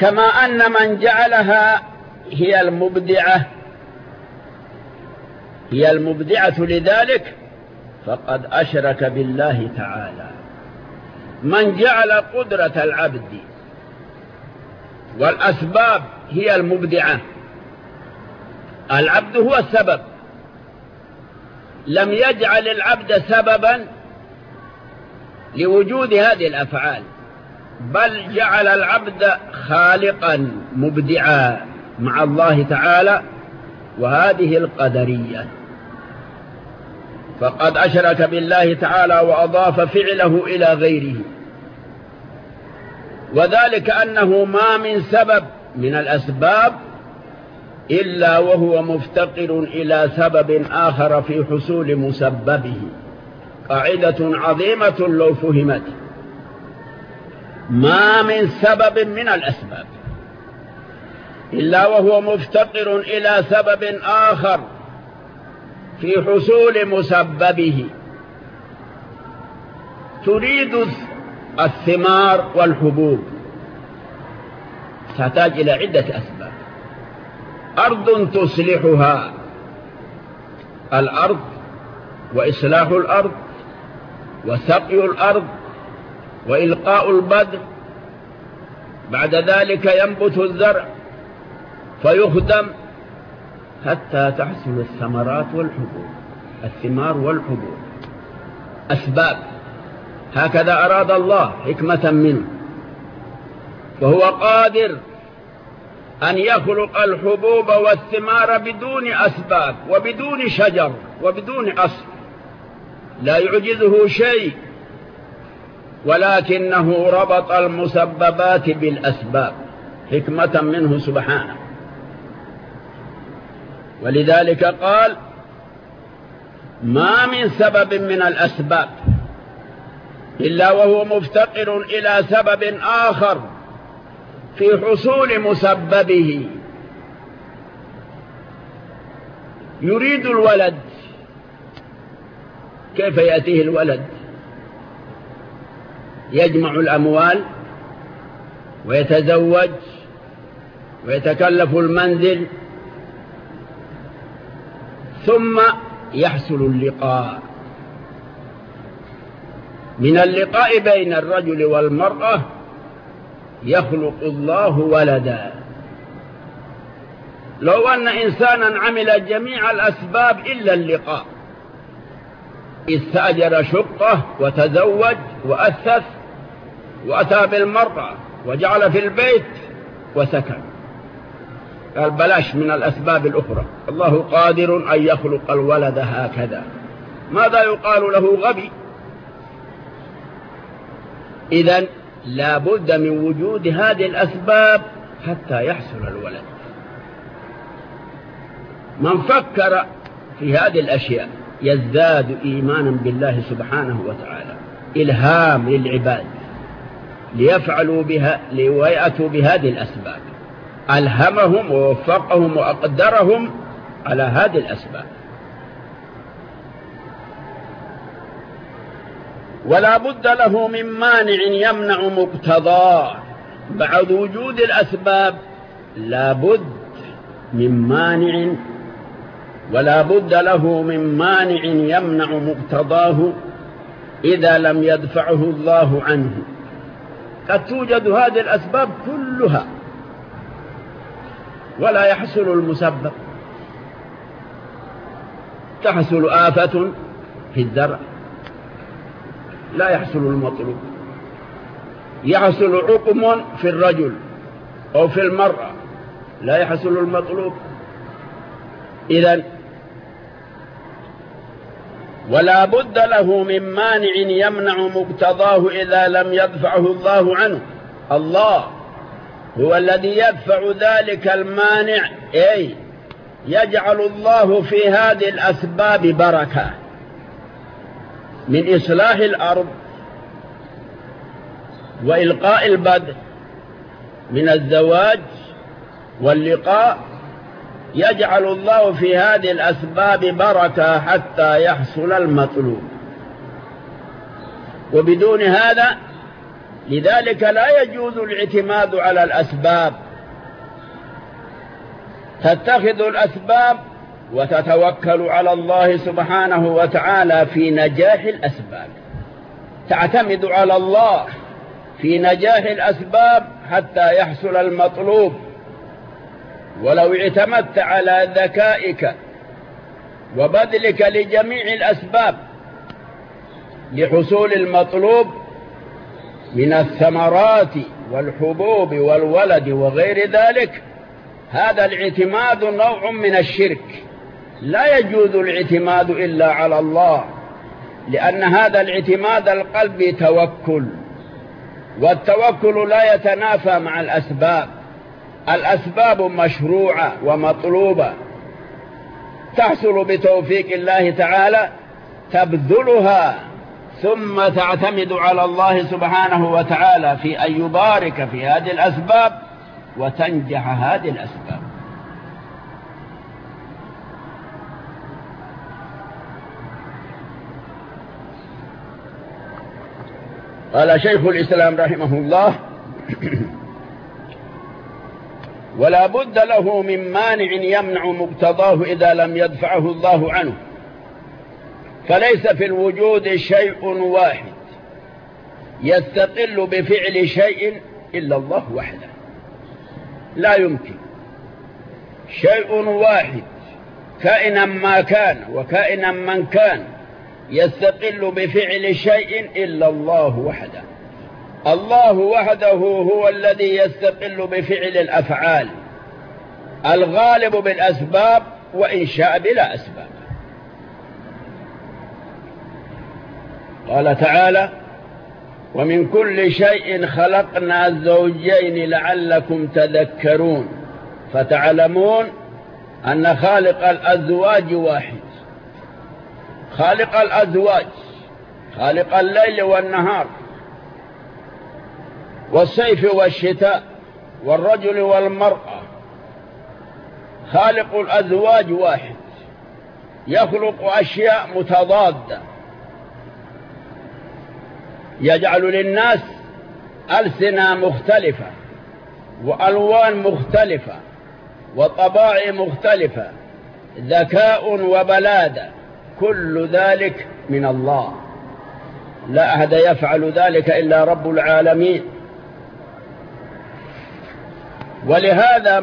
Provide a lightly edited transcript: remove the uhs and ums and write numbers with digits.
كما أن من جعلها هي المبدعة لذلك فقد أشرك بالله تعالى. من جعل قدرة العبد والأسباب هي المبدعة، العبد هو السبب، لم يجعل العبد سببا لوجود هذه الأفعال، بل جعل العبد خالقا مبدعا مع الله تعالى، وهذه القدرية. فقد أشرك بالله تعالى وأضاف فعله إلى غيره، وذلك أنه ما من سبب من الأسباب إلا وهو مفتقر إلى سبب آخر في حصول مسببه. قاعدة عظيمة لو فهمت. ما من سبب من الأسباب إلا وهو مفتقر إلى سبب آخر في حصول مسببه. تريد الثمار والحبوب تحتاج إلى عدة أسباب. أرض تصلحها، الأرض وإصلاح الأرض وسقي الأرض وإلقاء البذر، بعد ذلك ينبت الزرع فيخدم حتى تحصل الثمرات والحبوب، الثمار والحبوب. أسباب، هكذا أراد الله حكمة منه، وهو قادر أن يخلق الحبوب والثمار بدون أسباب وبدون شجر وبدون أصل، لا يعجزه شيء، ولكنه ربط المسببات بالأسباب حكمة منه سبحانه. ولذلك قال: ما من سبب من الأسباب إلا وهو مفتقر إلى سبب آخر في حصول مسببه. يريد الولد، كيف يأتيه الولد؟ يجمع الأموال ويتزوج ويتكلف المنزل، ثم يحصل اللقاء. من اللقاء بين الرجل والمرأة يخلق الله ولدا. لو أن إنسانا عمل جميع الأسباب إلا اللقاء، استأجر شقة وتزوج وأسس وأتى بالمرأة وجعل في البيت وسكن، قال بلاش من الأسباب الأخرى، الله قادر أن يخلق الولد هكذا. ماذا يقال له؟ غبي. إذن لا بد من وجود هذه الأسباب حتى يحصل الولد. من فكر في هذه الأشياء يزداد إيمانا بالله سبحانه وتعالى، إلهام للعباد ليفعلوا بها ويأتوا بهذه الأسباب، ألهمهم ووفقهم وأقدرهم على هذه الأسباب. ولا بد له من مانع يمنع مقتضاه. بعد وجود الأسباب لا بد من مانع، ولا بد له من مانع يمنع مقتضاه إذا لم يدفعه الله عنه. قد توجد هذه الأسباب كلها ولا يحصل المسبب. تحصل آفة في الزرع لا يحصل المطلوب، يحصل عقم في الرجل أو في المرأة لا يحصل المطلوب. إذن ولا بد له من مانع يمنع مقتضاه إذا لم يدفعه الله عنه. الله هو الذي يدفع ذلك المانع، أي يجعل الله في هذه الأسباب بركة من إصلاح الأرض وإلقاء البذر، من الزواج واللقاء، يجعل الله في هذه الأسباب بركة حتى يحصل المطلوب. وبدون هذا لذلك لا يجوز الاعتماد على الأسباب، تتخذ الأسباب وتتوكل على الله سبحانه وتعالى في نجاح الأسباب، تعتمد على الله في نجاح الأسباب حتى يحصل المطلوب. ولو اعتمدت على ذكائك وبذلك لجميع الأسباب لحصول المطلوب من الثمرات والحبوب والولد وغير ذلك، هذا الاعتماد نوع من الشرك، لا يجوز الاعتماد إلا على الله، لأن هذا الاعتماد القلبي توكل، والتوكل لا يتنافى مع الأسباب. الأسباب مشروعة ومطلوبة تحصل بتوفيق الله تعالى، تبذلها ثم تعتمد على الله سبحانه وتعالى في أن يبارك في هذه الأسباب وتنجح هذه الأسباب. قال شيخ الإسلام رحمه الله: ولا بد له من مانع يمنع مقتضاه إذا لم يدفعه الله عنه، فليس في الوجود شيء واحد يستقل بفعل شيء إلا الله وحده، لا يمكن شيء واحد كائنا ما كان وكائنا من كان يستقل بفعل شيء إلا الله وحده. الله وحده هو الذي يستقل بفعل الأفعال، الغالب بالأسباب وإن شاء بلا أسباب. قال تعالى: ومن كل شيء خلقنا زوجين لعلكم تذكرون، فتعلمون أن خالق الأزواج واحد، خالق الأزواج، خالق الليل والنهار والصيف والشتاء والرجل والمرأة، خالق الأزواج واحد، يخلق أشياء متضادة، يجعل للناس ألسنة مختلفة وألوان مختلفة وطباع مختلفة، ذكاء وبلادة، كل ذلك من الله، لا أحد يفعل ذلك إلا رب العالمين. ولهذا